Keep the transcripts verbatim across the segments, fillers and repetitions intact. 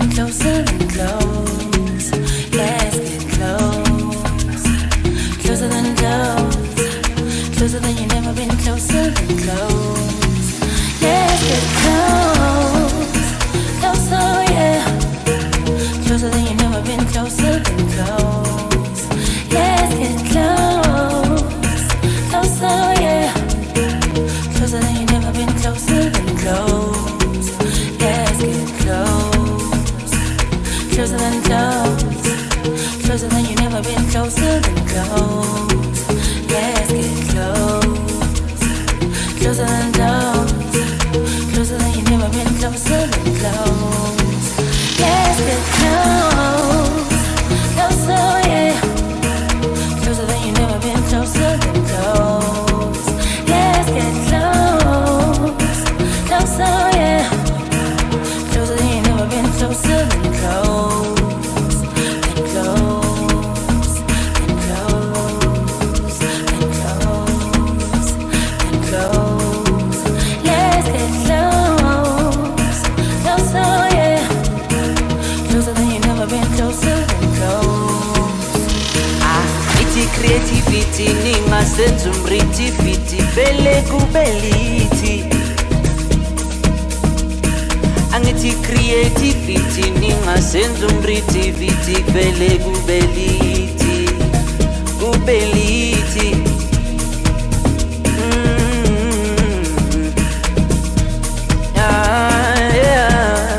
closer than close. Let's get close. Closer than close. Closer than you've never been closer than close. Let's get close. Closer, yeah. Closer than you've never been closer than close. Let's get close. Closer, yeah. Closer than you've never been closer than close. Let's get close. Closer than close. Closer than you've never been closer than close. Let's get close. Closer than close. Closer than you've never been closer than close. Let's get close. Closer, yeah. Closer than you've never been closer than close. Let's get close. Closer, yeah. Closer than you've never been closer than close. And close. And close. And close. And close. Let's get close. Closer, yeah. Closer than you've never been closer than close. Ah, iti creativity ninga senza un creativity belle kubeliti. Angithi creativity ninga senza un creativity belle kubeliti. Kubeliti. Mm. Ah, yeah.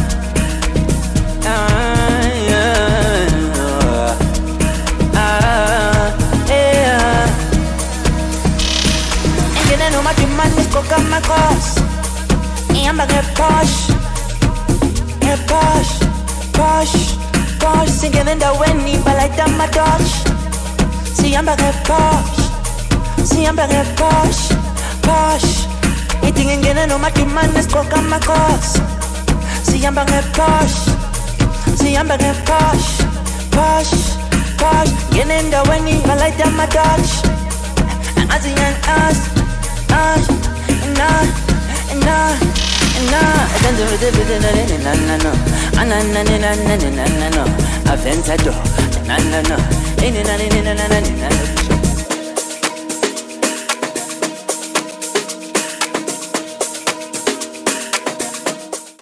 Ah, yeah. Ah, yeah. And you know my demand is coca my cause. I'm a get posh, get posh, posh, posh. Singing in the wind, but like that my Dodge. See I'm a get posh, see I'm a get posh, posh. Eating and getting on my demand is coca my cause. See I'm a get posh, see I'm a get posh, posh, posh. Getting in the wind, but like that my Dodge. And I see an ass, ass, and I, and I. No, I don't do it. No, no, no, no, no, no, no, no, no, no, no. I've entered door. No, no, no, no, no, no, no, no, no.